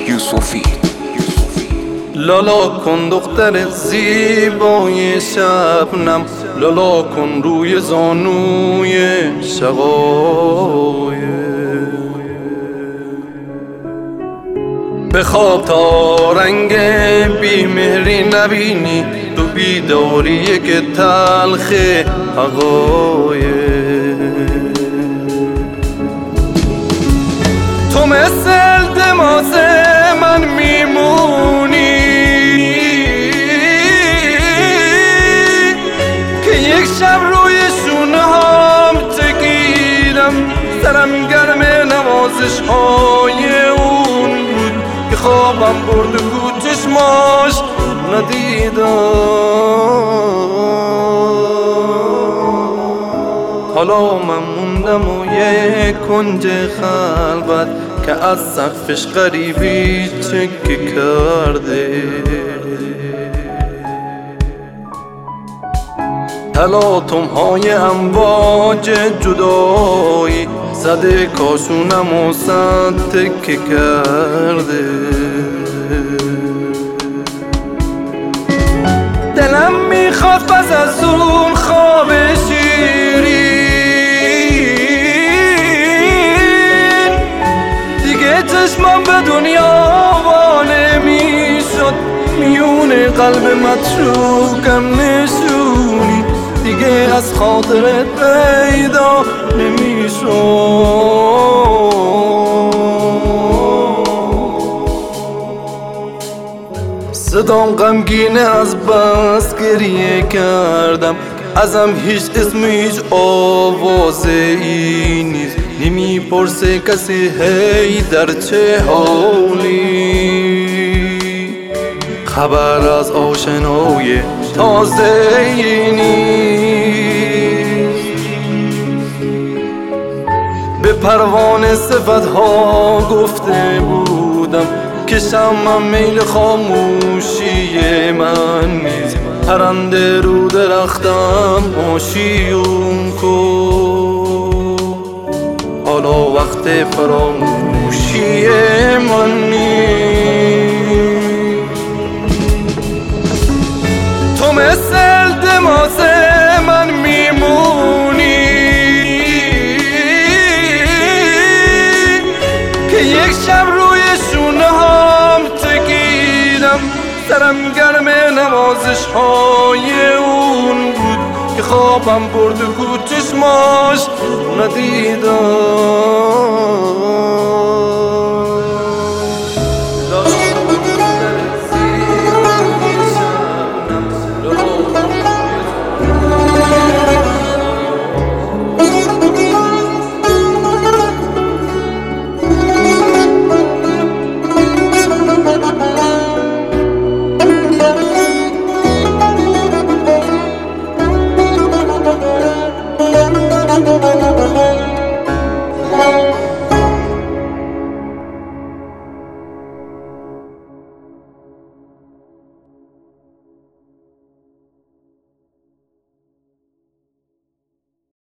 یوسفی. لالا کن دختر زیبای شبنم، لالا کن روی زانوی شقایق. بخواب تا رنگ بیمهری نبینی، تو بیداری که تلخ حقایق. تو مثل التماس من میمونی که یک شب روی شونه هم تکیدم، سرم گرم نوازش های اون بود که خوابم برد و کو چشماش ندیدم. حالا من موندم و یک کنج خلوت که از سقفش غریبی چکه کرده. تلاطم های امواج جدایی زده کاشونم و صد تکه کرده. دلم میخواد پس از اون خواب شیرین دیگه چشمم به دنیا وانه میشد، میون قلب متروکم نشونی دیگه از خاطرت پیدا نمیشد. صدام غمگینه از بس گریه کردم، ازم هیچ اسم هیچ آوازه ای نیست، نمیپرسه کسی هی در چه حالی، خبر از آشنای تازه ای نیست. به پروانه صفتها گفته بودم که شمم میل خاموشی من نیست، پرنده رو درختم آشیون کن، حالا وقت فراموشی من نیست. تو مثل التماس من میمونی که یک شب روی شونه هم تکیدم، سرم گرم نوازش های اون بود که خوابم برد و کو چشماش ندیدم.